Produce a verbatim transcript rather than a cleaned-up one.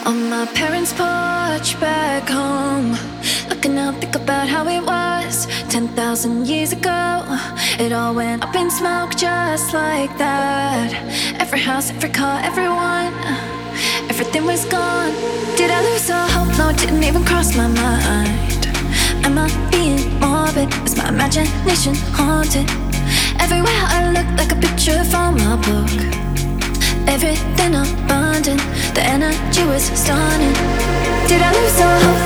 On my parents' porch back home, looking out, think about how it was ten thousand years ago. It all went up in smoke just like that. Every house, every car, everyone, everything was gone. Did I lose all hope? No, it didn't even cross my mind. Am I being morbid? Is my imagination haunted? Everywhere I look, like a picture from a book. Everything abundant, the energy was stunning. Did I lose all hope?